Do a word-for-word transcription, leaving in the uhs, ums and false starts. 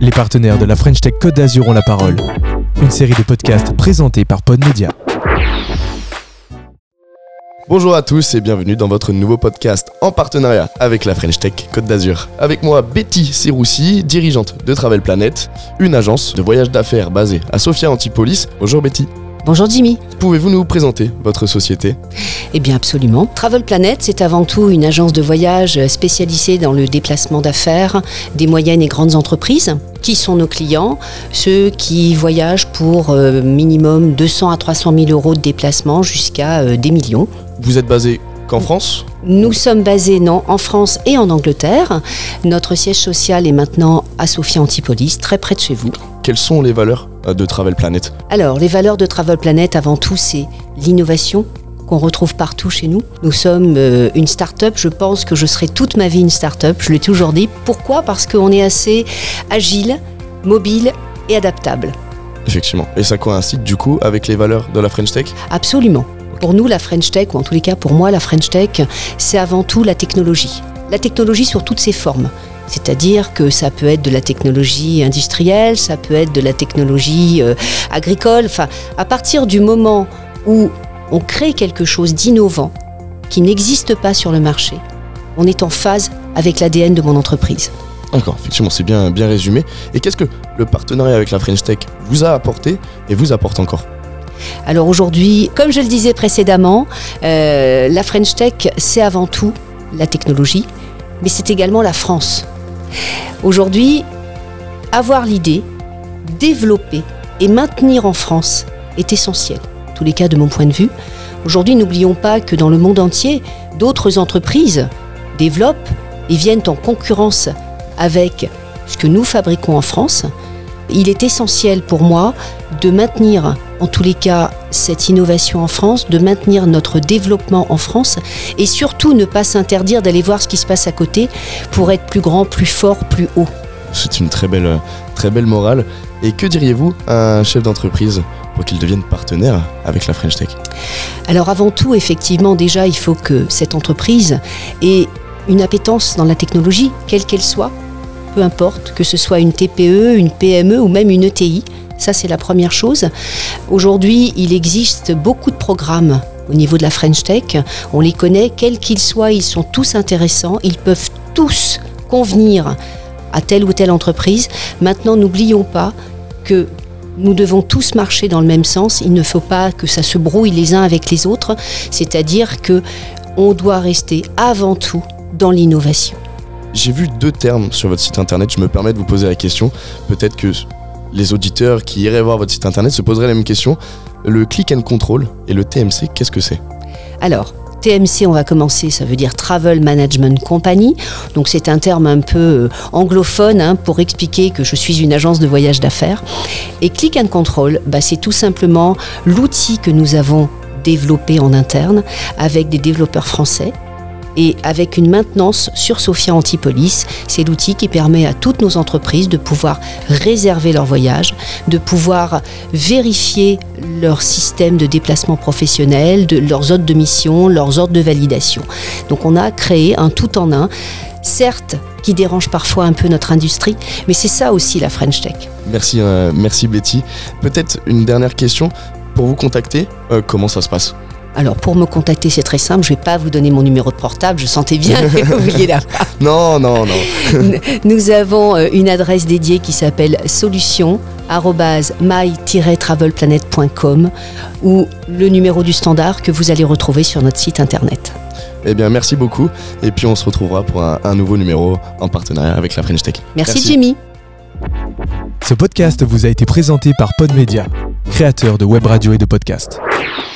Les partenaires de la French Tech Côte d'Azur ont la parole. Une série de podcasts présentés par Pod Media. Bonjour à tous et bienvenue dans votre nouveau podcast en partenariat avec la French Tech Côte d'Azur. Avec moi, Betty Seroussi, dirigeante de Travel Planet, une agence de voyage d'affaires basée à Sophia Antipolis. Bonjour Betty. Bonjour Jimmy. Pouvez-vous nous présenter votre société ? Eh bien absolument. Travel Planet, c'est avant tout une agence de voyage spécialisée dans le déplacement d'affaires des moyennes et grandes entreprises. Qui sont nos clients ? Ceux qui voyagent pour euh, minimum deux cents à trois cent mille euros de déplacement jusqu'à euh, des millions. Vous êtes basé qu'en France ? Nous sommes basés non, en France et en Angleterre. Notre siège social est maintenant à Sophia Antipolis, très près de chez vous. Quelles sont les valeurs de Travel Planet ? Alors, les valeurs de Travel Planet, avant tout, c'est l'innovation qu'on retrouve partout chez nous. Nous sommes euh, une start-up, je pense que je serai toute ma vie une start-up, je l'ai toujours dit. Pourquoi ? Parce qu'on est assez agile, mobile et adaptable. Effectivement. Et ça coïncide du coup avec les valeurs de la French Tech ? Absolument. Pour nous, la French Tech, ou en tous les cas pour moi, la French Tech, c'est avant tout la technologie. La technologie sur toutes ses formes. C'est-à-dire que ça peut être de la technologie industrielle, ça peut être de la technologie euh, agricole. Enfin, à partir du moment où on crée quelque chose d'innovant qui n'existe pas sur le marché, on est en phase avec l'A D N de mon entreprise. D'accord, effectivement, c'est bien, bien résumé. Et qu'est-ce que le partenariat avec la French Tech vous a apporté et vous apporte encore ? Alors aujourd'hui, comme je le disais précédemment, euh, la French Tech, c'est avant tout la technologie, mais c'est également la France. Aujourd'hui, avoir l'idée, développer et maintenir en France est essentiel. En tous les cas, de mon point de vue. Aujourd'hui, n'oublions pas que dans le monde entier, d'autres entreprises développent et viennent en concurrence avec ce que nous fabriquons en France. Il est essentiel pour moi de maintenir, en tous les cas, cette innovation en France, de maintenir notre développement en France et surtout ne pas s'interdire d'aller voir ce qui se passe à côté pour être plus grand, plus fort, plus haut. C'est une très belle, très belle morale. Et que diriez-vous à un chef d'entreprise pour qu'il devienne partenaire avec la French Tech ? Alors avant tout, effectivement, déjà, il faut que cette entreprise ait une appétence dans la technologie, quelle qu'elle soit. Peu importe, que ce soit une T P E, une P M E ou même une E T I. Ça, c'est la première chose. Aujourd'hui, il existe beaucoup de programmes au niveau de la French Tech. On les connaît, quels qu'ils soient, ils sont tous intéressants. Ils peuvent tous convenir à telle ou telle entreprise. Maintenant, n'oublions pas que nous devons tous marcher dans le même sens. Il ne faut pas que ça se brouille les uns avec les autres. C'est-à-dire qu'on doit rester avant tout dans l'innovation. J'ai vu deux termes sur votre site internet, je me permets de vous poser la question. Peut-être que les auditeurs qui iraient voir votre site internet se poseraient la même question. Le click and control et le T M C, qu'est-ce que c'est ? Alors, T M C, on va commencer, ça veut dire Travel Management Company. Donc c'est un terme un peu anglophone hein, pour expliquer que je suis une agence de voyage d'affaires. Et click and control, bah, c'est tout simplement l'outil que nous avons développé en interne avec des développeurs français. Et avec une maintenance sur Sophia Antipolis, c'est l'outil qui permet à toutes nos entreprises de pouvoir réserver leur voyage, de pouvoir vérifier leur système de déplacement professionnel, de leurs ordres de mission, leurs ordres de validation. Donc on a créé un tout en un, certes qui dérange parfois un peu notre industrie, mais c'est ça aussi la French Tech. Merci, euh, merci Betty. Peut-être une dernière question, pour vous contacter, euh, comment ça se passe ? Alors pour me contacter, c'est très simple, je ne vais pas vous donner mon numéro de portable, je sentais bien que vous vouliez l'avoir. Non, non, non. Nous avons une adresse dédiée qui s'appelle solution arobase my tiret travel planet point com ou le numéro du standard que vous allez retrouver sur notre site internet. Eh bien, merci beaucoup. Et puis on se retrouvera pour un, un nouveau numéro en partenariat avec la French Tech. Merci, merci Jimmy. Ce podcast vous a été présenté par Pod Media, créateur de web radio et de podcasts.